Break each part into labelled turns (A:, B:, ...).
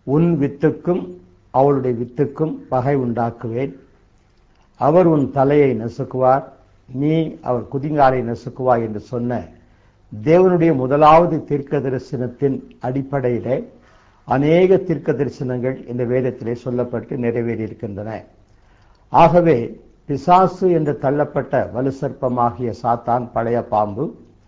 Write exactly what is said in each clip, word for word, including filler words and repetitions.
A: உன் வித்துக்கும் அவளுடைய வித்துக்கும் பகை உண்டாக்குவேன். அவர் உன் தலையை நசுக்குவார், நீ அவர் குதிங்காலை நசுக்குவாய் என்று சொன்ன தேவனுடைய முதலாவது தீர்க்க தரிசனத்தின் அடிப்படையிலே அநேக தீர்க்க தரிசனங்கள் இந்த வேதத்திலே சொல்லப்பட்டு நிறைவேறியிருக்கின்றன. ஆகவே பிசாசு என்று தள்ளப்பட்ட வலுசற்பமாகிய சாத்தான், பழைய பாம்பு,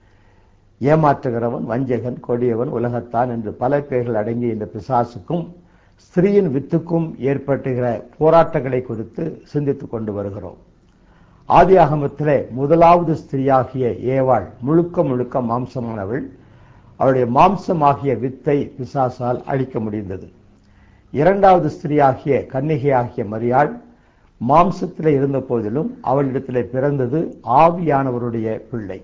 A: ஏமாற்றுகிறவன், வஞ்சகன், கொடியவன், உலகத்தான் என்று பல பெயர்கள் அடங்கிய இந்த பிசாசுக்கும் ஸ்திரீயின் வித்துக்கும் ஏற்பட்டுகிற போராட்டங்களை குறித்து சிந்தித்துக் கொண்டு வருகிறோம். ஆதியாகமத்திலே முதலாவது ஸ்திரீயாகிய ஏவாள் முழுக்க முழுக்க மாம்சமானவள். அவளுடைய மாம்சமாகிய வித்தை பிசாசால் அழிக்க முடிந்தது. இரண்டாவது ஸ்திரீயாகிய கன்னிகையாகிய மரியாள் மாம்சத்திலே இருந்த போதிலும் அவளிடத்திலே பிறந்தது ஆவியானவருடைய பிள்ளை.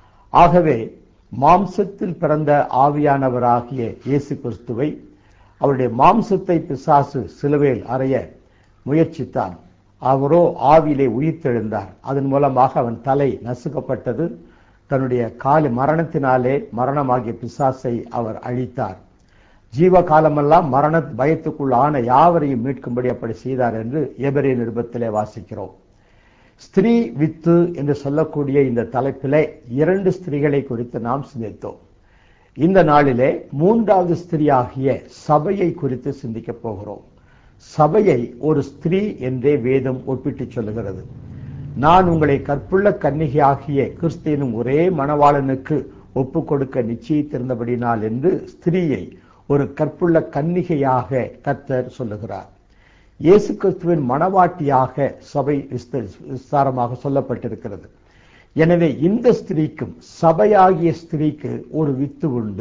A: ஆகவே மாம்சத்தில் பிறந்த ஆவியானவராகிய இயேசு கிறிஸ்துவை அவருடைய மாம்சத்தை பிசாசு சிலுவையில் அறைய முயற்சித்தான். அவரோ ஆவியிலே உயிர்த்தெழுந்தார். அதன் மூலமாக அவன் தலை நசுக்கப்பட்டது. தன்னுடைய கால மரணத்தினாலே மரணமாகிய பிசாசை அவர் அழித்தார். ஜீவ காலமெல்லாம் மரண பயத்துக்குள் ஆன யாவரையும் மீட்கும்படி அப்படி செய்தார் என்று எபிரேய நிருபத்திலே வாசிக்கிறோம். ஸ்திரீ வித்து என்று சொல்லக்கூடிய இந்த தலைப்பிலே இரண்டு ஸ்திரீகளை குறித்து நாம் சிந்தித்தோம். இந்த நாளிலே மூன்றாவது ஸ்திரீயாகிய சபையை குறித்து சிந்திக்க போகிறோம். சபையை ஒரு ஸ்திரீ என்றே வேதம் ஒப்பிட்டு சொல்லுகிறது. நான் உங்களை கற்புள்ள கன்னிகையாகிய கிறிஸ்து எனும் ஒரே மணவாளனுக்கு ஒப்பு கொடுக்க நிச்சயித்திருந்தபடினால் என்று ஸ்திரீயை ஒரு கற்புள்ள கன்னிகையாக கர்த்தர் சொல்லுகிறார். இயேசு கிறிஸ்துவின் மணவாட்டியாக சபை விஸ்தாரமாக சொல்லப்பட்டிருக்கிறது. எனவே இந்த ஸ்திரீக்கும் சபையாகிய ஸ்திரீக்கு ஒரு வித்து உண்டு.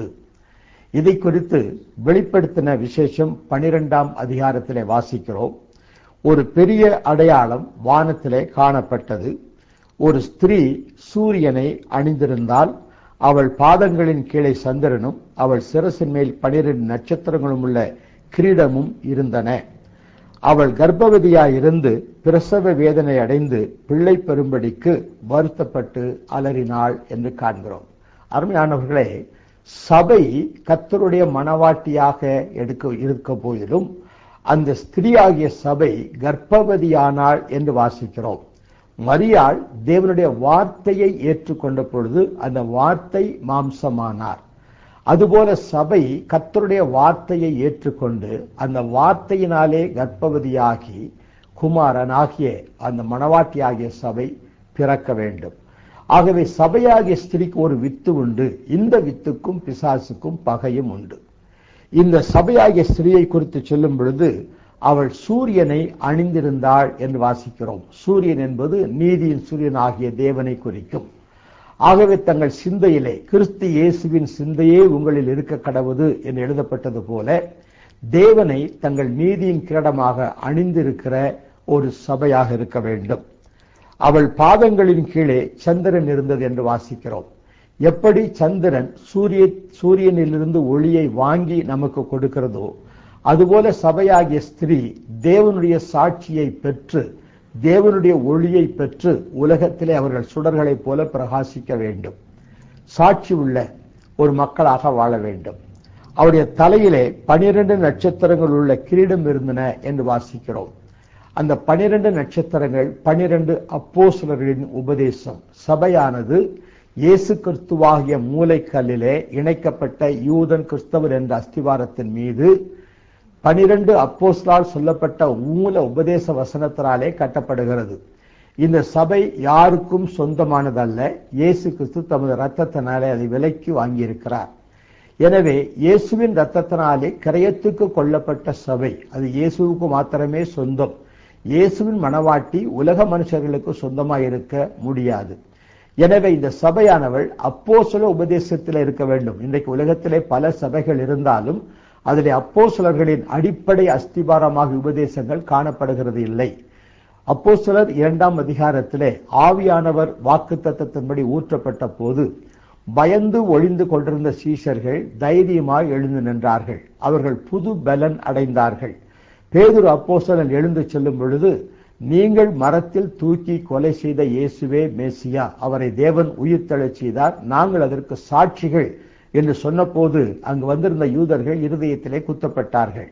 A: இதை குறித்து வெளிப்படுத்தின விசேஷம் பனிரெண்டாம் அதிகாரத்திலே வாசிக்கிறோம். ஒரு பெரிய அடையாளம் வானத்திலே காணப்பட்டது. ஒரு ஸ்திரீ சூரியனை அணிந்திருந்தால் அவள் பாதங்களின் கீழே சந்திரனும் அவள் சிரசின் மேல் பனிரெண்டு நட்சத்திரங்களும் உள்ள கிரீடமும் இருந்தன. அவள் கர்ப்பவதியாயிருந்து பிரசவ வேதனை அடைந்து பிள்ளை பெறும்படிக்கு வருத்தப்பட்டு அலறினாள் என்று காண்கிறோம். அருமையானவர்களே, சபை கர்த்தருடைய மணவாட்டியாக எடுக்க இருக்க போதிலும் அந்த ஸ்திரீயாகிய சபை கர்ப்பவதியானாள் என்று வாசிக்கிறோம். மரியாள் தேவனுடைய வார்த்தையை ஏற்றுக்கொண்ட பொழுது அந்த வார்த்தை மாம்சமானார். அதுபோல சபை கர்த்தருடைய வார்த்தையை ஏற்றுக்கொண்டு அந்த வார்த்தையினாலே கர்ப்பவதியாகி குமாரனாகிய அந்த மணவாட்டியாகிய சபை பிறக்க வேண்டும். ஆகவே சபையாகிய ஸ்திரீக்கு ஒரு வித்து உண்டு. இந்த வித்துக்கும் பிசாசுக்கும் பகையும் உண்டு. இந்த சபையாகிய ஸ்திரீயை குறித்து சொல்லும் பொழுது அவள் சூரியனை அணிந்திருந்தாள் என்று வாசிக்கிறோம். சூரியன் என்பது நீதியின் சூரியன் ஆகிய தேவனை குறிக்கும். ஆகவே தங்கள் சிந்தையிலே கிறிஸ்து இயேசுவின் சிந்தையே உங்களில் இருக்க கடவுது என்று எழுதப்பட்டது போல தேவனை தங்கள் நீதியின் கிரீடமாக அணிந்திருக்கிற ஒரு சபையாக இருக்க வேண்டும். அவள் பாதங்களின் கீழே சந்திரன் இருந்தது என்று வாசிக்கிறோம். எப்படி சந்திரன் சூரிய சூரியனிலிருந்து ஒளியை வாங்கி நமக்கு கொடுக்கிறதோ அதுபோல சபையாகிய ஸ்திரீ தேவனுடைய சாட்சியை பெற்று தேவனுடைய ஒளியை பெற்று உலகத்திலே அவர்கள் சுடர்களைப் போல பிரகாசிக்க வேண்டும். சாட்சி உள்ள ஒரு மக்களாக வாழ வேண்டும். அவருடைய தலையிலே பனிரெண்டு நட்சத்திரங்கள் உள்ள கிரீடம் இருந்தன என்று வாசிக்கிறோம். அந்த பனிரெண்டு நட்சத்திரங்கள் பனிரெண்டு அப்போஸ்தலர்களின் உபதேசம். சபையானது இயேசு கிறிஸ்துவாகிய மூலைக்கல்லிலே இணைக்கப்பட்ட யூதன் கிறிஸ்தவர் என்ற அஸ்திவாரத்தின் மீது பனிரெண்டு அப்போஸ்தலரால் சொல்லப்பட்ட மூல உபதேச வசனத்தினாலே கட்டப்படுகிறது. இந்த சபை யாருக்கும் சொந்தமானதல்ல. இயேசு கிறிஸ்து தமது இரத்தத்தினாலே அதை விலைக்கு வாங்கியிருக்கிறார். எனவே இயேசுவின் இரத்தத்தினாலே கிரயத்துக்கு கொள்ளப்பட்ட சபை அது இயேசுவுக்கு மாத்திரமே சொந்தம். இயேசுவின் மணவாட்டி உலக மனுஷர்களுக்கு சொந்தமாயிருக்க முடியாது. எனவே இந்த சபையானவள் அப்போஸ்தல உபதேசத்தில் இருக்க வேண்டும். இன்றைக்கு உலகத்திலே பல சபைகள் இருந்தாலும் அதிலே அப்போஸ்தலர்களின் அடிப்படை அஸ்திபாரமாக உபதேசங்கள் காணப்படுகிறது இல்லை. அப்போஸ்தலர் இரண்டாம் அதிகாரத்திலே ஆவியானவர் வாக்குத்தத்தத்தின்படி ஊற்றப்பட்ட போது பயந்து ஒளிந்து கொண்டிருந்த சீஷர்கள் தைரியமாய் எழுந்து நின்றார்கள். அவர்கள் புது பலன் அடைந்தார்கள். பேதுரு அப்போஸ்தலன் எழுந்து செல்லும் பொழுது, நீங்கள் மரத்தில் தூக்கி கொலை செய்த இயேசுவே மேசியா, அவரை தேவன் உயிர்த்தெழச் செய்தார், நாங்கள் அதற்கு சாட்சிகள் என்று சொன்ன போது அங்கு வந்திருந்த யூதர்கள் இருதயத்திலே குத்தப்பட்டார்கள்.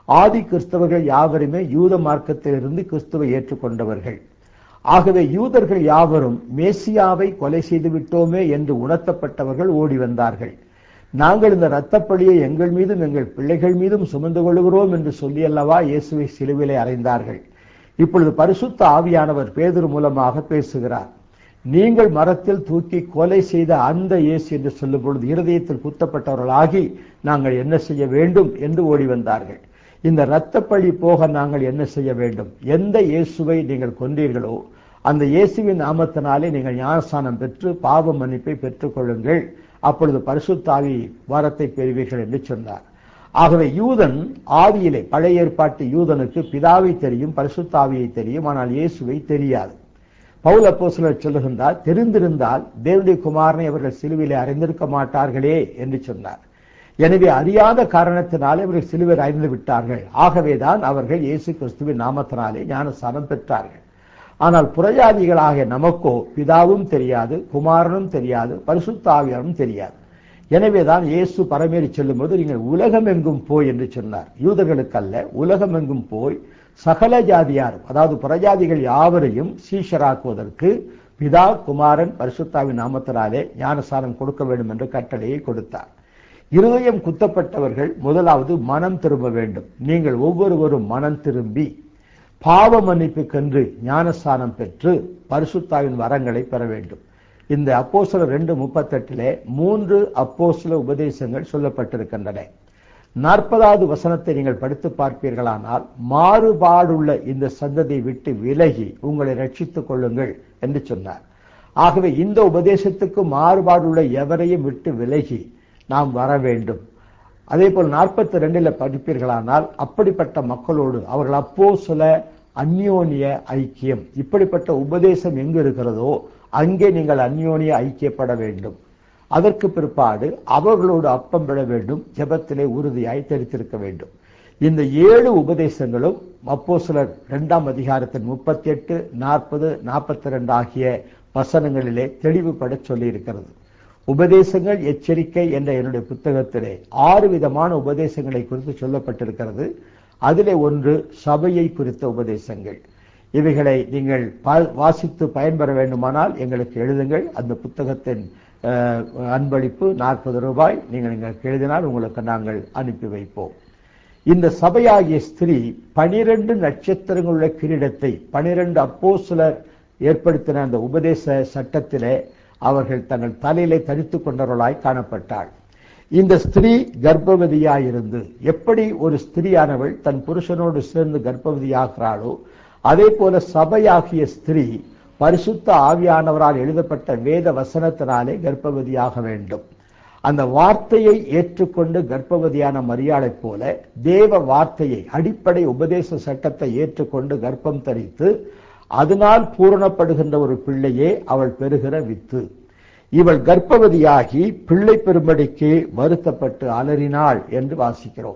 A: ஆதி கிறிஸ்தவர்கள் யாவருமே யூத மார்க்கத்திலிருந்து கிறிஸ்துவை ஏற்றுக்கொண்டவர்கள். ஆகவே யூதர்கள் யாவரும் மேசியாவை கொலை செய்து விட்டோமே என்று உணர்த்தப்பட்டவர்கள் ஓடி வந்தார்கள். நாங்கள் இந்த இரத்தப்பழியை எங்கள் மீதும் எங்கள் பிள்ளைகள் மீதும் சுமந்து கொள்கிறோம் என்று சொல்லி அல்லவா இயேசுவை சிலுவிலே அறைந்தார்கள். இப்பொழுது பரிசுத்த ஆவியானவர் பேதுரு மூலமாக பேசுகிறார். நீங்கள் மரத்தில் தூக்கி கொலை செய்த அந்த இயேசு என்று சொல்லும் பொழுது இருதயத்தில் குத்தப்பட்டவர்களாகி நாங்கள் என்ன செய்ய வேண்டும் என்று ஓடி வந்தார்கள். இந்த இரத்தப்பழி போக நாங்கள் என்ன செய்ய வேண்டும்? எந்த இயேசுவை நீங்கள் கொன்றீர்களோ அந்த இயேசுவின் நாமத்தினாலே நீங்கள் ஞானஸ்நானம் பெற்று பாவ மன்னிப்பை பெற்றுக் கொள்ளுங்கள், அப்பொழுது பரிசுத்த ஆவி வரத்தை பெறுவீர்கள் என்று சொன்னார். ஆகவே யூதன் ஆவியிலே பழைய ஏற்பாட்டு யூதனுக்கு பிதாவை தெரியும், பரிசுத்த ஆவியை தெரியும், ஆனால் இயேசுவை தெரியாது. பவுல் அப்போஸ்தலர் சொல்லுகின்றார், தெரிந்திருந்தால் தேவனுடைய குமாரனை அவர்கள் சிலுவிலே அறிந்திருக்க மாட்டார்களே என்று சொன்னார். எனவே அறியாத காரணத்தினாலே அவர்கள் சிலுவையில் அறிந்து விட்டார்கள். ஆகவேதான் அவர்கள் இயேசு கிறிஸ்துவின் நாமத்தினாலே ஞானஸ்நானம் பெற்றார்கள். ஆனால் புறஜாதிகளாகிய நமக்கோ பிதாவும் தெரியாது, குமாரனும் தெரியாது, பரிசுத்த ஆவியாரும் தெரியாது. எனவேதான் இயேசு பரமேறி செல்லும் போது நீங்கள் உலகம் எங்கும் போய் என்று சொன்னார். யூதர்களுக்கு அல்ல, உலகம் எங்கும் போய் சகல ஜாதியாரும், அதாவது புறஜாதிகள் யாவரையும் சீஷராக்குவதற்கு பிதா குமாரன் பரிசுத்தாவின் நாமத்தினாலே ஞானஸ்நானம் கொடுக்க வேண்டும் என்ற கட்டளையை கொடுத்தார். இருதயம் குத்தப்பட்டவர்கள் முதலாவது மனம் திரும்ப வேண்டும். நீங்கள் ஒவ்வொருவரும் மனம் திரும்பி பாவ மன்னிப்புக்கென்று ஞானஸ்நானம் பெற்று பரிசுத்தாவின் வரங்களை பெற வேண்டும். இந்த அப்போஸ்தலர் ரெண்டு முப்பத்தெட்டிலே மூன்று அப்போஸ்தல உபதேசங்கள் சொல்லப்பட்டிருக்கின்றன. நாற்பதாவது வசனத்தை நீங்கள் படித்து பார்ப்பீர்களானால், மாறுபாடுள்ள இந்த சந்ததியை விட்டு விலகி உங்களை ரட்சித்துக் கொள்ளுங்கள் என்று சொன்னார். ஆகவே இந்த உபதேசத்துக்கு மாறுபாடுள்ள எவரையும் விட்டு விலகி நாம் வர வேண்டும். அதே போல் நாற்பத்தி ரெண்டுல படிப்பீர்களானால், அப்படிப்பட்ட மக்களோடு அவர்கள் அப்போஸ்தல அந்யோன்ய ஐக்கியம், இப்படிப்பட்ட உபதேசம் எங்கு இருக்கிறதோ அங்கே நீங்கள் அந்யோன்ய ஐக்கியப்பட வேண்டும். அதற்கு பிற்பாடு அவர்களோடு அப்பம் விட வேண்டும், ஜெபத்திலே உறுதியாய் தெரித்திருக்க வேண்டும். இந்த ஏழு உபதேசங்களும் அப்போஸ்தலர் இரண்டாம் அதிகாரத்தின் முப்பத்தி எட்டு நாற்பது நாற்பத்தி ரெண்டு ஆகிய வசனங்களிலே தெளிவுபட சொல்லி இருக்கிறது. உபதேசங்கள் எச்சரிக்கை என்ற என்னுடைய புத்தகத்திலே ஆறு விதமான உபதேசங்களை குறித்து சொல்லப்பட்டிருக்கிறது. அதிலே ஒன்று சபையை குறித்த உபதேசங்கள். இவைகளை நீங்கள் வாசித்து பயன்பெற வேண்டுமானால் எங்களுக்கு எழுதுங்கள். அந்த புத்தகத்தின் அன்பளிப்பு நாற்பது ரூபாய். நீங்கள் எங்களுக்கு எழுதினால் உங்களுக்கு நாங்கள் அனுப்பி வைப்போம். இந்த சபையாகிய ஸ்திரீ பனிரெண்டு நட்சத்திரங்களுள்ள கிரீடத்தை பனிரெண்டு அப்போஸ்தலர் ஏற்படுத்தின அந்த உபதேச சட்டத்திலே அவர்கள் தங்கள் தலையிலே தரித்துக் கொண்டவர்களாய் காணப்பட்டாள். இந்த ஸ்திரீ கர்ப்பவதியாயிருந்து, எப்படி ஒரு ஸ்திரீயானவள் தன் புருஷனோடு சேர்ந்து கர்ப்பவதியாகிறாளோ அதே போல சபையாகிய ஸ்திரீ பரிசுத்த ஆவியானவரால் எழுதப்பட்ட வேத வசனத்தினாலே கர்ப்பவதியாக வேண்டும். அந்த வார்த்தையை ஏற்றுக்கொண்டு கர்ப்பவதியான மரியாளை போல தேவ வார்த்தையை, அடிப்படை உபதேச சட்டத்தை ஏற்றுக்கொண்டு கர்ப்பம் தரித்து அதனால் பூரணப்படுகின்ற ஒரு பிள்ளையே அவள் பெறுகிற வித்து. இவள் கர்ப்பவதியாகி பிள்ளை பெறும்படிக்கு வருத்தப்பட்டு அலறினாள் என்று வாசிக்கிறோம்.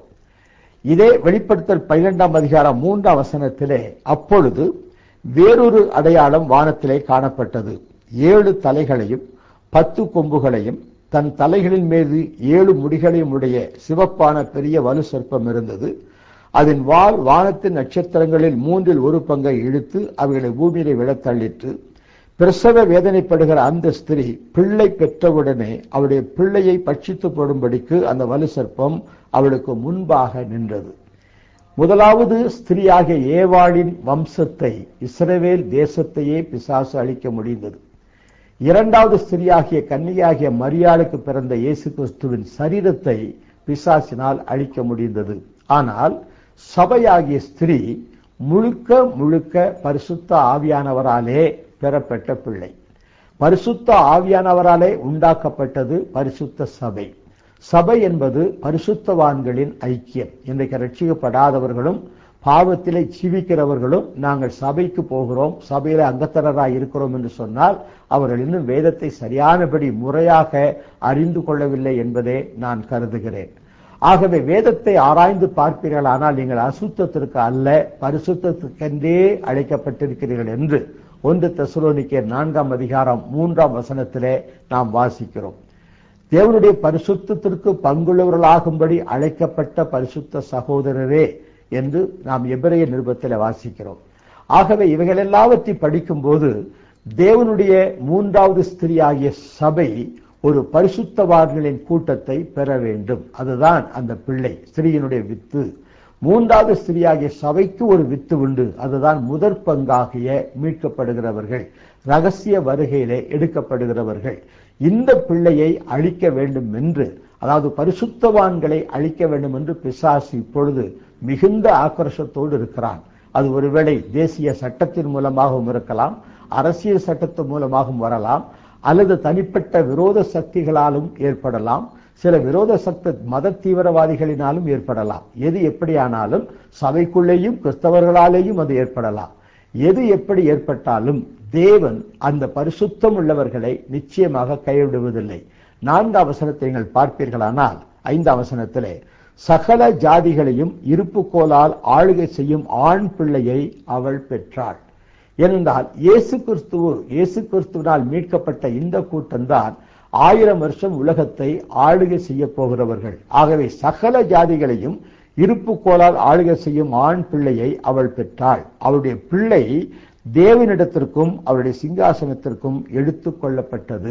A: இதே வெளிப்படுத்தல் பன்னிரெண்டாம் அதிகாரம் மூன்றாம் வசனத்திலே, அப்பொழுது வேறொரு அடையாளம் வானத்திலே காணப்பட்டது. ஏழு தலைகளையும் பத்து கொம்புகளையும் தன் தலைகளின் மீது ஏழு முடிகளையும் உடைய சிவப்பான பெரிய வலு சர்ப்பம் இருந்தது. அதன் வால் வானத்தின் நட்சத்திரங்களில் மூன்றில் ஒரு பங்கை இழுத்து அவைகளை பூமியிலே விழத் தள்ளிற்று. பிரசவ வேதனைப்படுகிற அந்த ஸ்திரீ பிள்ளை பெற்றவுடனே அவருடைய பிள்ளையை பட்சித்து போடும்படிக்கு அந்த வலு சர்ப்பம் அவளுக்கு முன்பாக நின்றது. முதலாவது ஸ்திரீயாகிய ஏவாளின் வம்சத்தை, இஸ்ரவேல் தேசத்தையே பிசாசு அழிக்க முடிந்தது. இரண்டாவது ஸ்திரீயாகிய கன்னியாகிய மரியாளுக்கு பிறந்த இயேசு கிறிஸ்துவின் சரீரத்தை பிசாசினால் அழிக்க முடிந்தது. ஆனால் சபையாகிய ஸ்திரீ முழுக்க முழுக்க பரிசுத்த ஆவியானவராலே பெறப்பட்ட பிள்ளை. பரிசுத்த ஆவியானவராலே உண்டாக்கப்பட்டது பரிசுத்த சபை. சபை என்பது பரிசுத்தவான்களின் ஐக்கியம். இன்றைக்கு ரட்சிக்கப்படாதவர்களும் பாவத்திலே ஜீவிக்கிறவர்களும் நாங்கள் சபைக்கு போகிறோம், சபையில அங்கத்தனராய் இருக்கிறோம் என்று சொன்னால் அவர்கள் இன்னும் வேதத்தை சரியானபடி முறையாக அறிந்து கொள்ளவில்லை என்பதே நான் கருதுகிறேன். ஆகவே வேதத்தை ஆராய்ந்து பார்ப்பீர்கள், ஆனால் நீங்கள் அசுத்தத்திற்கு அல்ல பரிசுத்தத்துக்கென்றே அழைக்கப்பட்டிருக்கிறீர்கள் என்று ஒன்று தெசலோனிக்கேயர் நான்காம் அதிகாரம் மூன்றாம் வசனத்திலே நாம் வாசிக்கிறோம். தேவனுடைய பரிசுத்தத்திற்கு பங்குள்ளவர்களாகும்படி அழைக்கப்பட்ட பரிசுத்த சகோதரரே என்று நாம் எபிரேய நிருபத்தில் வாசிக்கிறோம். ஆகவே இவைகள் எல்லாவற்றை படிக்கும் போது தேவனுடைய மூன்றாவது ஸ்திரீயாகிய சபை ஒரு பரிசுத்தவான்களின் கூட்டத்தை பெற வேண்டும். அதுதான் அந்த பிள்ளை, ஸ்திரீயினுடைய வித்து. மூன்றாவது ஸ்திரீயாகிய சபைக்கு ஒரு வித்து உண்டு. அதுதான் முதற் பங்காகிய மீட்கப்படுகிறவர்கள், ரகசிய வருகையிலே எடுக்கப்படுகிறவர்கள். இந்த பிள்ளையை அழிக்க வேண்டும் என்று, அதாவது பரிசுத்தவான்களை அழிக்க வேண்டும் என்று பிசாசு இப்பொழுது மிகுந்த ஆக்ரோஷத்தோடு இருக்கிறான். அது ஒருவேளை தேசிய சட்டத்தின் மூலமாகவும் இருக்கலாம், அரசியல் சட்டத்தின் மூலமாகவும் வரலாம், அல்லது தனிப்பட்ட விரோத சக்திகளாலும் ஏற்படலாம், சில விரோத சக்தி மத தீவிரவாதிகளினாலும் ஏற்படலாம். எது எப்படியானாலும் சபைக்குள்ளேயும் கிறிஸ்தவர்களாலேயும் அது ஏற்படலாம். எது எப்படி ஏற்பட்டாலும் தேவன் அந்த பரிசுத்தம் உள்ளவர்களை நிச்சயமாக கைவிடுவதில்லை. நான்காம் வசனத்தை நீங்கள் பார்ப்பீர்களானால், ஐந்தாம் வசனத்திலே சகல ஜாதிகளையும் இருப்பு கோலால் ஆளுகை செய்யும் ஆண் பிள்ளையை அவள் பெற்றாள். ஏனென்றால் இயேசு கிறிஸ்துவ இயேசு கிறிஸ்துவினால் மீட்கப்பட்ட இந்த கூட்டம்தான் ஆயிரம் வருஷம் உலகத்தை ஆளுகை செய்ய போகிறவர்கள். ஆகவே சகல ஜாதிகளையும் இருப்பு கோலால் ஆளுகை செய்யும் ஆண் பிள்ளையை அவள் பெற்றாள். அவளுடைய பிள்ளை தேவனிடத்திற்கும் அவருடைய சிங்காசனத்திற்கும் எடுத்துக் கொள்ளப்பட்டது.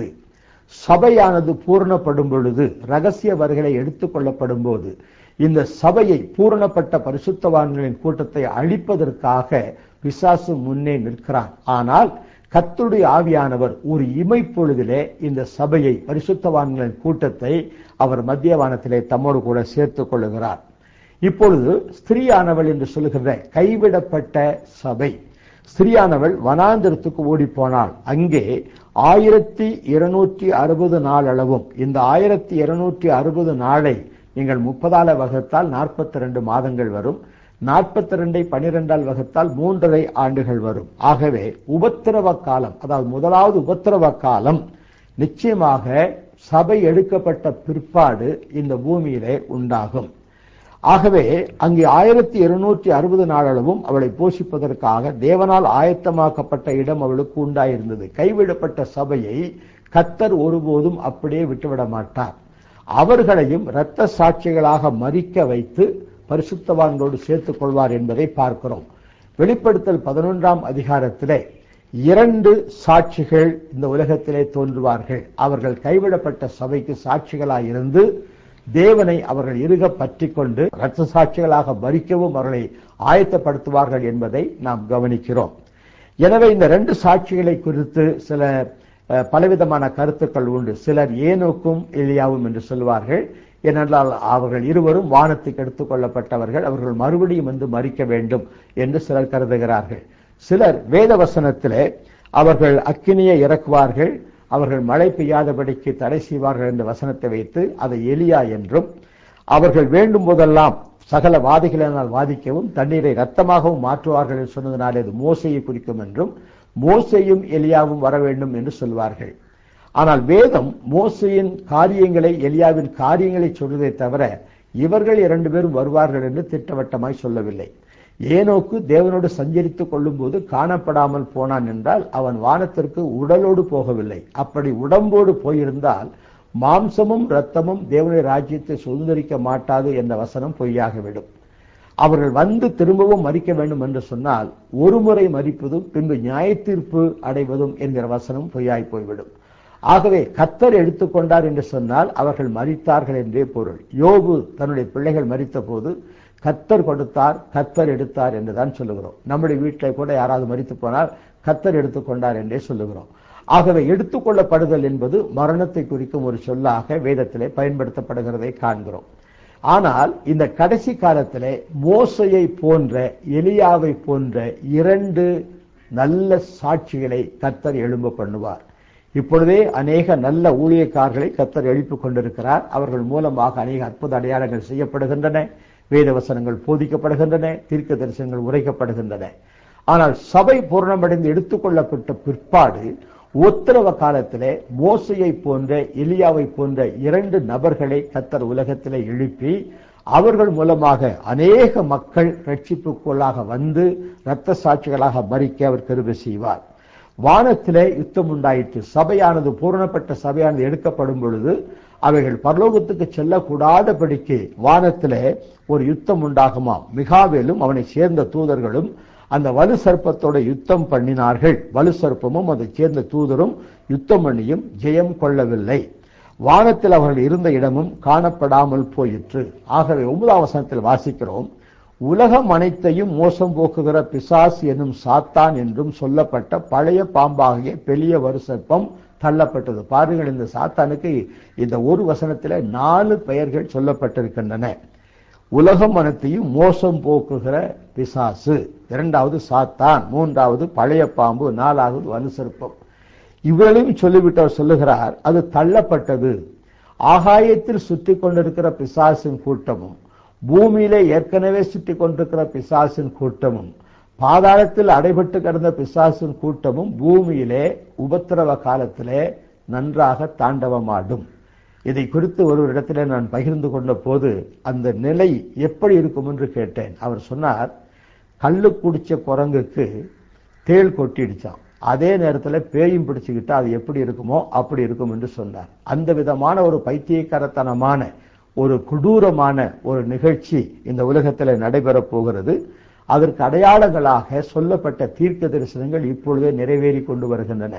A: சபையானது பூரணப்படும் பொழுது, ரகசிய வருகளை எடுத்துக் கொள்ளப்படும் போது, இந்த சபையை பூரணப்பட்ட பரிசுத்தவான்களின் கூட்டத்தை அழிப்பதற்காக பிசாசு முன்னே நிற்கிறான். ஆனால் கர்த்தருடைய ஆவியானவர் ஒரு இமைப்பொழுதிலே இந்த சபையை, பரிசுத்தவான்களின் கூட்டத்தை அவர் மத்தியவானத்திலே தம்மோடு கூட சேர்த்துக் கொள்ளுகிறார். இப்பொழுது ஸ்திரீயானவள் என்று சொல்லுகிற கைவிடப்பட்ட சபை, ஸ்திரீயானவள் வனாந்திரத்துக்கு ஓடி போனாள். அங்கே ஆயிரத்தி இருநூற்றி அறுபது நாள் அளவும், இந்த ஆயிரத்தி இருநூற்றி அறுபது நாளை நீங்கள் முப்பதால வகுத்தால் நாற்பத்தி ரெண்டு மாதங்கள் வரும். நாற்பத்தி ரெண்டை பனிரெண்டால் வகுத்தால் மூன்றரை ஆண்டுகள் வரும். ஆகவே உபத்திரவ காலம், அதாவது முதலாவது உபத்திரவ காலம் நிச்சயமாக சபை எடுக்கப்பட்ட பிற்பாடு இந்த பூமியிலே உண்டாகும். ஆகவே அங்கே ஆயிரத்தி இருநூற்றி அறுபது நாளளவும் அவளை போஷிப்பதற்காக தேவனால் ஆயத்தமாக்கப்பட்ட இடம் அவளுக்கு உண்டாயிருந்தது. கைவிடப்பட்ட சபையை கர்த்தர் ஒருபோதும் அப்படியே விட்டுவிட மாட்டார். அவர்களையும் இரத்த சாட்சிகளாக மரிக்க வைத்து பரிசுத்தவான்களோடு சேர்த்துக் கொள்வார் என்பதை பார்க்கிறோம். வெளிப்படுத்தல் பதினொன்றாம் அதிகாரத்திலே இரண்டு சாட்சிகள் இந்த உலகத்திலே தோன்றுவார்கள். அவர்கள் கைவிடப்பட்ட சபைக்கு சாட்சிகளாக இருந்து தேவனை அவர்கள் இறுக பற்றி கொண்டு இரத்த சாட்சிகளாக மரிக்கவும் அவர்களை ஆயத்தப்படுத்துவார்கள் என்பதை நாம் கவனிக்கிறோம். எனவே இந்த ரெண்டு சாட்சிகளை குறித்து சில பலவிதமான கருத்துக்கள் உண்டு. சிலர் ஏனோக்கும் எலியாவும் என்று சொல்வார்கள். ஏனென்றால் அவர்கள் இருவரும் வானத்துக்கு எடுத்துக் கொள்ளப்பட்டவர்கள், அவர்கள் மறுபடியும் வந்து மரிக்க வேண்டும் என்று சிலர் கருதுகிறார்கள். சிலர் வேத வசனத்திலே அவர்கள் அக்கினியை இறக்குவார்கள், அவர்கள் மழை பெய்யாதபடிக்கு தடை செய்வார்கள் என்ற வசனத்தை வைத்து அதை எலியா என்றும், அவர்கள் வேண்டும் போதெல்லாம் சகல வாதிகளினால் வாதிக்கவும் தண்ணீரை ரத்தமாகவும் மாற்றுவார்கள் என்று சொன்னதனாலே அது மோசையை குறிக்கும் என்றும், மோசையும் எலியாவும் வர வேண்டும் என்று சொல்வார்கள். ஆனால் வேதம் மோசையின் காரியங்களை எலியாவின் காரியங்களை சொல்வதை தவிர இவர்கள் இரண்டு பேரும் வருவார்கள் என்று திட்டவட்டமாய் சொல்லவில்லை. ஏனோக்கு தேவனோடு சஞ்சரித்துக் கொள்ளும் போது காணப்படாமல் போனான் என்றால் அவன் வானத்திற்கு உடலோடு போகவில்லை. அப்படி உடம்போடு போயிருந்தால் மாம்சமும் இரத்தமும் தேவனுடைய ராஜ்யத்தை சுதந்திரிக்க மாட்டாது என்ற வசனம் பொய்யாகிவிடும். அவர்கள் வந்து திரும்பவும் மரிக்க வேண்டும் என்று சொன்னால் ஒரு முறை மரிப்பதும் பின்பு நியாய தீர்ப்பு அடைவதும் என்கிற வசனம் பொய்யாய் போய்விடும். ஆகவே கர்த்தர் எடுத்துக்கொண்டார் என்று சொன்னால் அவர்கள் மரித்தார்கள் என்றே பொருள். யோபு தன்னுடைய பிள்ளைகள் மரித்த போது கர்த்தர் கொடுத்தார், கர்த்தர் எடுத்தார் என்றுதான் சொல்லுகிறோம். நம்முடைய வீட்டில் கூட யாராவது மரித்து போனால் கர்த்தர் எடுத்துக்கொண்டார் என்றே சொல்லுகிறோம். ஆகவே எடுத்துக்கொள்ளப்படுதல் என்பது மரணத்தை குறிக்கும் ஒரு சொல்லாக வேதத்திலே பயன்படுத்தப்படுகிறதை காண்கிறோம். ஆனால் இந்த கடைசி காலத்திலே மோசையை போன்ற எலியாவை போன்ற இரண்டு நல்ல சாட்சிகளை கர்த்தர் எழும்ப பண்ணுவார். இப்பொழுதே அநேக நல்ல ஊழியக்காரர்களை கர்த்தர் எழுப்பிக் கொண்டிருக்கிறார். அவர்கள் மூலமாக அநேக அற்புத அடையாளங்கள் செய்யப்படுகின்றன, வேத வசனங்கள் போதிக்கப்படுகின்றன, தீர்க்க தரிசனங்கள் உரைக்கப்படுகின்றன. ஆனால் சபை பூரணமடைந்து எடுத்துக்கொள்ளப்பட்ட பிற்பாடு உத்தரவ காலத்திலே மோசையை போன்ற எலியாவை போன்ற இரண்டு நபர்களை கர்த்தர் உலகத்திலே எழுப்பி அவர்கள் மூலமாக அநேக மக்கள் ரட்சிப்புக்குள்ளாக வந்து இரத்த சாட்சிகளாக மரிக்க அவர் கிருபை செய்வார். வானத்திலே யுத்தம் உண்டாயிற்று. சபையானது பூரணப்பட்ட சபையானது எடுக்கப்படும் பொழுது அவைகள் பரலோகத்துக்கு செல்லக்கூடாதபடிக்கு வானத்திலே ஒரு யுத்தம் உண்டாகுமாம். மிகாவேலும் அவனை சேர்ந்த தூதர்களும் அந்த வலு சர்ப்பத்தோட யுத்தம் பண்ணினார்கள். வலு சர்ப்பமும் அதை சேர்ந்த தூதரும் யுத்தம் பண்ணியும் ஜெயம் கொள்ளவில்லை. வானத்தில் அவர்கள் இருந்த இடமும் காணப்படாமல் போயிற்று. ஆகவே ஒன்பதாம் வசனத்தில் வாசிக்கிறோம், உலகம் அனைத்தையும் மோசம் போக்குகிற பிசாசு என்னும் சாத்தான் என்றும் சொல்லப்பட்ட பழைய பாம்பாகிய பெரிய வலு சர்ப்பம் தள்ளப்பட்டது. பாருங்கள், இந்த சாத்தானுக்கு இந்த ஒரு வசனத்தில் நாலு பெயர்கள் சொல்லப்பட்டிருக்கின்றன. உலகம் அனைத்தையும் மோசம் போக்குகிற பிசாசு, இரண்டாவது சாத்தான், மூன்றாவது பழைய பாம்பு, நாலாவது வலு சர்ப்பம். இவர்களையும் சொல்லிவிட்டவர் சொல்லுகிறார், அது தள்ளப்பட்டது. ஆகாயத்தில் சுற்றி கொண்டிருக்கிற பிசாசின் கூட்டமும் பூமியிலே ஏற்கனவே சுற்றி கொண்டிருக்கிற பிசாசின் கூட்டமும் பாதாளத்தில் அடைபட்டு கிடந்த பிசாசின் கூட்டமும் பூமியிலே உபத்திரவ காலத்திலே நன்றாக தாண்டவமாடும். இதை குறித்து ஒரு இடத்திலே நான் பகிர்ந்து கொண்ட போது அந்த நிலை எப்படி இருக்கும் என்று கேட்டேன். அவர் சொன்னார், கள்ளு குடிச்ச குரங்குக்கு தேள் கொட்டிடுச்சான், அதே நேரத்தில் பேயும் பிடிச்சுக்கிட்டா அது எப்படி இருக்குமோ அப்படி இருக்கும் என்று சொன்னார். அந்த விதமான ஒரு பைத்தியக்காரத்தனமான ஒரு கொடூரமான ஒரு நிகழ்ச்சி இந்த உலகத்தில் நடைபெறப் போகிறது. அதற்கு அடையாளங்களாக சொல்லப்பட்ட தீர்க்க தரிசனங்கள் இப்பொழுதே நிறைவேறி கொண்டு வருகின்றன.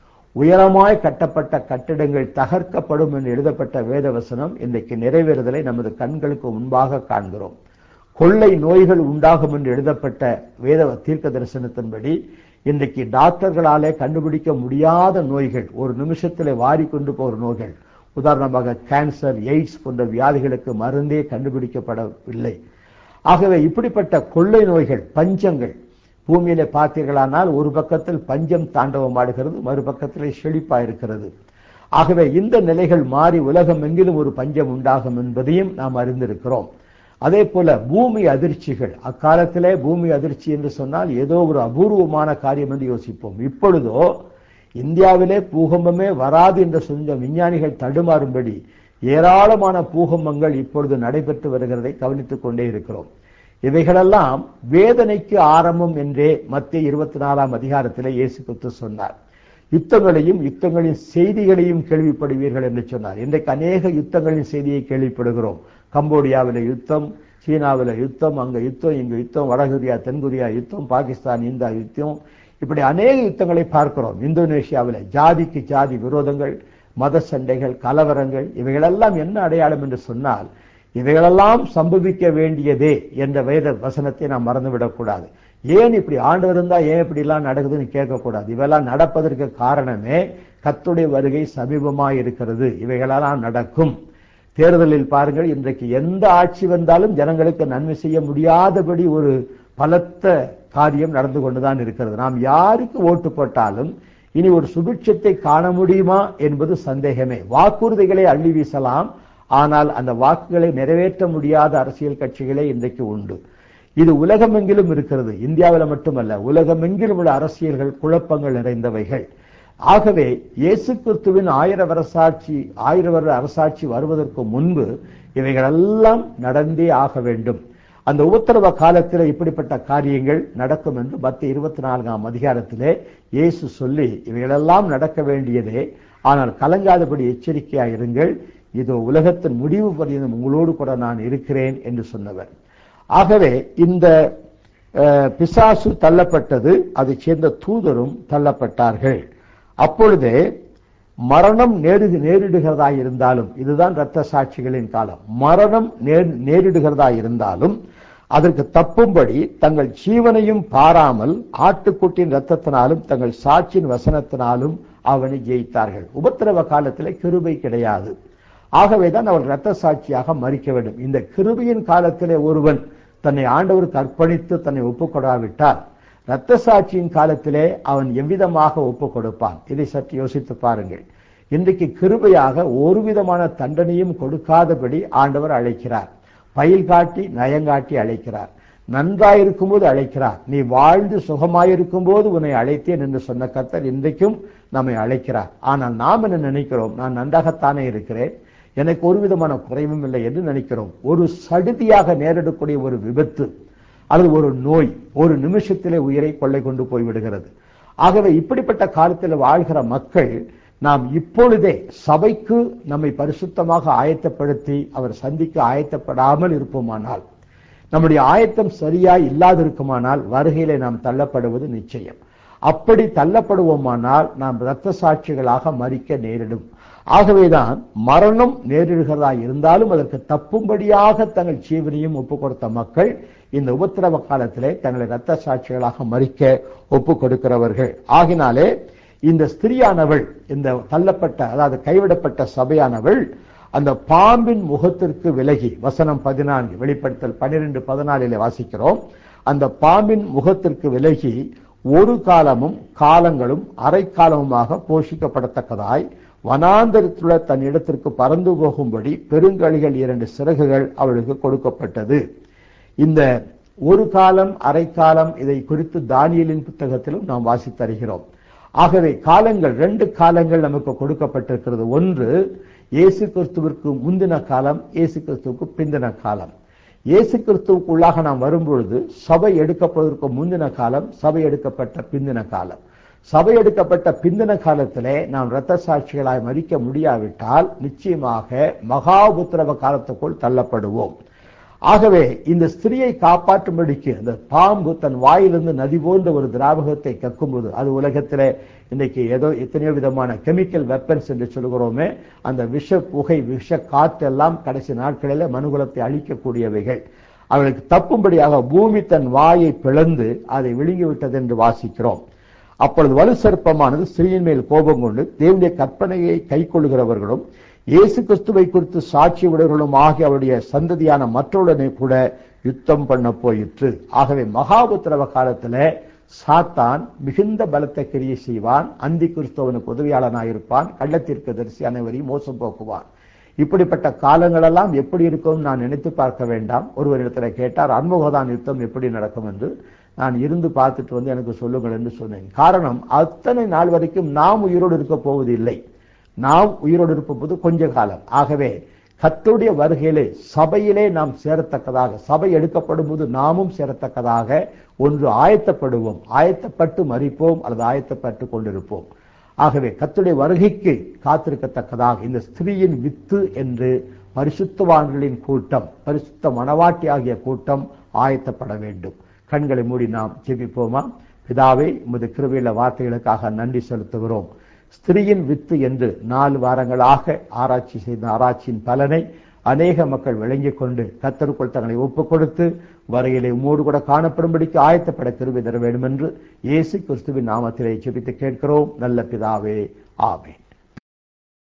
A: உயரமாய் கட்டப்பட்ட கட்டிடங்கள் தகர்க்கப்படும் என்று எழுதப்பட்ட வேதவசனம் இன்றைக்கு நிறைவேறுதலை நமது கண்களுக்கு முன்பாக காண்கிறோம். கொள்ளை நோய்கள் உண்டாகும் என்று எழுதப்பட்ட வேத தீர்க்க தரிசனத்தின்படி இன்றைக்கு டாக்டர்களாலே கண்டுபிடிக்க முடியாத நோய்கள், ஒரு நிமிஷத்தில் வாரி கொண்டு போகிற நோய்கள், உதாரணமாக கேன்சர், எய்ட்ஸ் போன்ற வியாதிகளுக்கு மருந்தே கண்டுபிடிக்கப்படவில்லை. ஆகவே இப்படிப்பட்ட கொள்ளை நோய்கள், பஞ்சங்கள் பூமியிலே பார்த்தீர்களானால் ஒரு பக்கத்தில் பஞ்சம் தாண்டவமாடுகிறது, மறுபக்கத்திலே செழிப்பா இருக்கிறது. ஆகவே இந்த நிலைகள் மாறி உலகம் எங்கிலும் ஒரு பஞ்சம் உண்டாகும் என்பதையும் நாம் அறிந்திருக்கிறோம். அதே போல பூமி அதிர்ச்சிகள், அக்காலத்திலே பூமி அதிர்ச்சி என்று சொன்னால் ஏதோ ஒரு அபூர்வமான காரியம் என்று யோசிப்போம். இப்பொழுதோ இந்தியாவிலே பூகம்பமே வராது என்று சொன்ன விஞ்ஞானிகள் தடுமாறும்படி ஏராளமான பூகம்பங்கள் இப்பொழுது நடைபெற்று வருகிறதை கவனித்துக் கொண்டே இருக்கிறோம். இவைகளெல்லாம் வேதனைக்கு ஆரம்பம் என்றே மத்திய இருபத்தி நாலாம் அதிகாரத்திலே இயேசு கிறிஸ்து சொன்னார். யுத்தங்களையும் யுத்தங்களின் செய்திகளையும் கேள்விப்படுவீர்கள் என்று சொன்னார். இன்றைக்கு அநேக யுத்தங்களின் செய்தியை கேள்விப்படுகிறோம். கம்போடியாவில் யுத்தம், சீனாவில் யுத்தம், அங்க யுத்தம், இங்கு யுத்தம், வடகொரியா தென்கொரியா யுத்தம், பாகிஸ்தான் இந்தியா யுத்தம், இப்படி அநேக யுத்தங்களை பார்க்கிறோம். இந்தோனேஷியாவில் ஜாதிக்கு ஜாதி விரோதங்கள், மத சண்டைகள், கலவரங்கள், இவைகளெல்லாம் என்ன அடையாளம் என்று சொன்னால் இவைகளெல்லாம் சம்பவிக்க வேண்டியதே என்ற வேத வசனத்தை நாம் மறந்துவிடக்கூடாது. ஏன் இப்படி ஆண்டவர் இருந்தா ஏன் இப்படி எல்லாம் நடக்குதுன்னு கேட்கக்கூடாது. இவையெல்லாம் நடப்பதற்கு காரணமே கர்த்தருடைய வருகை சமீபமாய் இருக்கிறது. இவைகளெல்லாம் நடக்கும். தேர்தலில் பாருங்கள், இன்றைக்கு எந்த ஆட்சி வந்தாலும் ஜனங்களுக்கு நன்மை செய்ய முடியாதபடி ஒரு பலத்த காரியம் நடந்து கொண்டுதான் இருக்கிறது. நாம் யாருக்கு ஓட்டு போட்டாலும் இனி ஒரு சுபிட்சத்தை காண முடியுமா என்பது சந்தேகமே. வாக்குறுதிகளை அள்ளி வீசலாம், ஆனால் அந்த வாக்குகளை நிறைவேற்ற முடியாத அரசியல் கட்சிகளே இன்றைக்கு உண்டு. இது உலகமெங்கிலும் இருக்கிறது, இந்தியாவில் மட்டுமல்ல, உலகமெங்கிலும் உள்ள அரசியல்கள் குழப்பங்கள் நிறைந்தவைகள். ஆகவே இயேசு கிறிஸ்துவின் ஆயிர வரசாட்சி ஆயிர வருட அரசாட்சி வருவதற்கு முன்பு இவைகளெல்லாம் நடந்தே ஆக வேண்டும். அந்த உபத்திரவ காலத்தில் இப்படிப்பட்ட காரியங்கள் நடக்கும் என்று மத்திய இருபத்தி நான்காம் அதிகாரத்திலே இயேசு சொல்லி இவைகளெல்லாம் நடக்க வேண்டியதே, ஆனால் கலங்காதபடி எச்சரிக்கையாக இருங்கள், இதோ உலகத்தின் முடிவு பரியந்தம் உங்களோடு கூட நான் இருக்கிறேன் என்று சொன்னவர். ஆகவே இந்த பிசாசு தள்ளப்பட்டது, அதை சேர்ந்த தூதரும் தள்ளப்பட்டார்கள். அப்பொழுதே மரணம் நேரு நேரிடுகிறதா இருந்தாலும், இதுதான் இரத்த சாட்சிகளின் காலம், மரணம் நேரிடுகிறதா இருந்தாலும் அதற்கு தப்பும்படி தங்கள் ஜீவனையும் பாராமல் ஆட்டுக்குட்டியின் இரத்தத்தினாலும் தங்கள் சாட்சியின் வசனத்தினாலும் அவனை ஜெயித்தார்கள். உபத்திரவ காலத்தில் கிருபை கிடையாது. ஆகவேதான் அவர் இரத்த சாட்சியாக மரிக்க வேண்டும். இந்த கிருபையின் காலத்திலே ஒருவன் தன்னை ஆண்டவருக்கு அர்ப்பணித்து தன்னை ஒப்புக் கொடாவிட்டால் இரத்த சாட்சியின் காலத்திலே அவன் எவ்விதமாக ஒப்புக் கொடுப்பான்? இதை சற்று யோசித்து பாருங்கள். இன்றைக்கு கிருபையாக ஒரு விதமான தண்டனையும் கொடுக்காதபடி ஆண்டவர் அழைக்கிறார். பயில் காட்டி நயங்காட்டி அழைக்கிறார். நன்றாயிருக்கும் போது அழைக்கிறார். நீ வாழ்ந்து சுகமாயிருக்கும் போது உன்னை அழைத்தேன் என்று சொன்ன கர்த்தர் இன்றைக்கும் நம்மை அழைக்கிறார். ஆனால் நாம் என்ன நினைக்கிறோம்? நான் நன்றாகத்தானே இருக்கிறேன், எனக்கு ஒரு விதமான குறைவும் இல்லை என்று நினைக்கிறோம். ஒரு சடுதியாக நேரிடக்கூடிய ஒரு விபத்து அல்லது ஒரு நோய் ஒரு நிமிஷத்திலே உயிரை கொள்ளை கொண்டு போய்விடுகிறது. ஆகவே இப்படிப்பட்ட காலத்தில் வாழ்கிற மக்கள் நாம் இப்பொழுதே சபைக்கு நம்மை பரிசுத்தமாக ஆயத்தப்படுத்தி அவர் சந்திக்க ஆயத்தப்படாமல் இருப்போமானால், நம்முடைய ஆயத்தம் சரியாய் இல்லாதிருக்குமானால் வருகையிலே நாம் தள்ளப்படுவது நிச்சயம். அப்படி தள்ளப்படுவோமானால் நாம் இரத்த சாட்சிகளாக மரிக்க நேரிடும். ஆகவேதான் மரணம் நேரிடுகிறதா இருந்தாலும் அதற்கு தப்பும்படியாக தங்கள் ஜீவனையும் ஒப்புக் கொடுத்த மக்கள் இந்த உபத்திரவ காலத்திலே தங்களை இரத்த சாட்சிகளாக மரிக்க ஒப்புக் கொடுக்கிறவர்கள். ஆகினாலே இந்த ஸ்திரியானவள், இந்த தள்ளப்பட்ட அதாவது கைவிடப்பட்ட சபையானவள் அந்த பாம்பின் முகத்திற்கு விலகி, வசனம் பதினான்கு, வெளிப்படுத்தல் பன்னிரண்டு பதினாலிலே வாசிக்கிறோம், அந்த பாம்பின் முகத்திற்கு விலகி ஒரு காலமும் காலங்களும் அரை காலமுமாக போஷிக்கப்படத்தக்கதாய் வனாந்தரத்துள்ள தன் இடத்திற்கு பறந்து போகும்படி பெருங்கழிகள் இரண்டு சிறகுகள் அவளுக்கு கொடுக்கப்பட்டது. இந்த ஒரு காலம் அரை காலம் இதை குறித்து தானியேலின் புத்தகத்திலும் நாம் வாசித்தருகிறோம். ஆகவே காலங்கள், ரெண்டு காலங்கள் நமக்கு கொடுக்கப்பட்டிருக்கிறது. ஒன்று இயேசு கிறிஸ்துவிற்கு முந்தின காலம், இயேசு கிறிஸ்துவுக்கு பிந்தின காலம். இயேசு கிறிஸ்துவுக்குள்ளாக நாம் வரும்பொழுது சபை எடுக்கப்படுவதற்கு முந்தின காலம், சபை எடுக்கப்பட்ட பிந்தின காலம். சபை எடுக்கப்பட்ட பிந்தின காலத்திலே நாம் இரத்த சாட்சிகளாய் மரிக்க முடியாவிட்டால் நிச்சயமாக மகா உபத்திரவ காலத்துக்குள் தள்ளப்படுவோம். ஆகவே இந்த ஸ்திரியை காப்பாற்றும்படிக்கு அந்த பாம்பு தன் வாயிலிருந்து நதி போன்ற ஒரு திராவகத்தை கக்கும்போது, அது உலகத்திலே இன்னைக்கு ஏதோ எத்தனையோ விதமான கெமிக்கல் வெப்பன்ஸ் என்று சொல்கிறோமே, அந்த விஷ புகை விஷ காற்றெல்லாம் கடைசி நாட்களிலே மனுகுலத்தை அழிக்கக்கூடியவைகள். அவளுக்கு தப்பும்படியாக பூமி தன் வாயை பிளந்து அதை விழுங்கிவிட்டது என்று வாசிக்கிறோம். அப்பொழுது வலு சர்ப்பமானது ஸ்திரீயின் மேல் கோபம் கொண்டு தேவனுடைய கற்பனையை கை கொள்கிறவர்களும் இயேசு கிறிஸ்துவை குறித்து சாட்சி உடையவர்களும் ஆகிய அவருடைய சந்ததியான மற்றவுடனே கூட யுத்தம் பண்ண போயிற்று. ஆகவே மகாபுத்திரவ காலத்துல சாத்தான் மிகுந்த பலத்தை கிரியை செய்வான். அந்தி கிறிஸ்துவனுக்கு உதவியாளனாயிருப்பான். கள்ளத்திற்கு தரிசி அனைவரையும் மோசம் போக்குவான். இப்படிப்பட்ட காலங்களெல்லாம் எப்படி இருக்கும் நான் நினைத்து பார்க்க வேண்டாம். ஒருவரிடத்துல கேட்டார், அன்முகதான் யுத்தம் எப்படி நடக்கும் என்று. நான் இருந்து பார்த்துட்டு வந்து எனக்கு சொல்லுங்கள் என்று சொன்னேன். காரணம், அத்தனை நாள் வரைக்கும் நாம் உயிரோடு இருக்க போவதில்லை. நாம் உயிரோடு இருப்பது கொஞ்ச காலம். ஆகவே கர்த்தருடைய வருகையிலே சபையிலே நாம் சேரத்தக்கதாக, சபை எடுக்கப்படும் போது நாமும் சேரத்தக்கதாக ஒன்று ஆயத்தப்படுவோம். ஆயத்தப்பட்டு மரிப்போம் அல்லது ஆயத்தப்பட்டு கொண்டிருப்போம். ஆகவே கர்த்தருடைய வருகைக்கு காத்திருக்கத்தக்கதாக இந்த ஸ்திரீயின் வித்து என்று பரிசுத்தவான்களின் கூட்டம், பரிசுத்த மணவாட்டி ஆகிய கூட்டம் ஆயத்தப்பட வேண்டும். கண்களை மூடி நாம் ஜெபிப்போமா? பிதாவே, உமது கிருபையுள்ள வார்த்தைகளுக்காக நன்றி செலுத்துகிறோம். ஸ்திரீயின் வித்து என்று நாலு வாரங்களாக ஆராய்ச்சி செய்த ஆராய்ச்சியின் பலனை அநேக மக்கள் விளங்கிக் கொண்டு கர்த்தருக்குள் தங்களை ஒப்புக் கொடுத்து வரையிலே உம்மோடு கூட காணப்படும்படிக்கு ஆயத்தப்பட கிருபை தர வேண்டும் என்று இயேசு கிறிஸ்துவின் நாமத்திலே ஜெபித்து கேட்கிறோம் நல்ல பிதாவே, ஆமென்.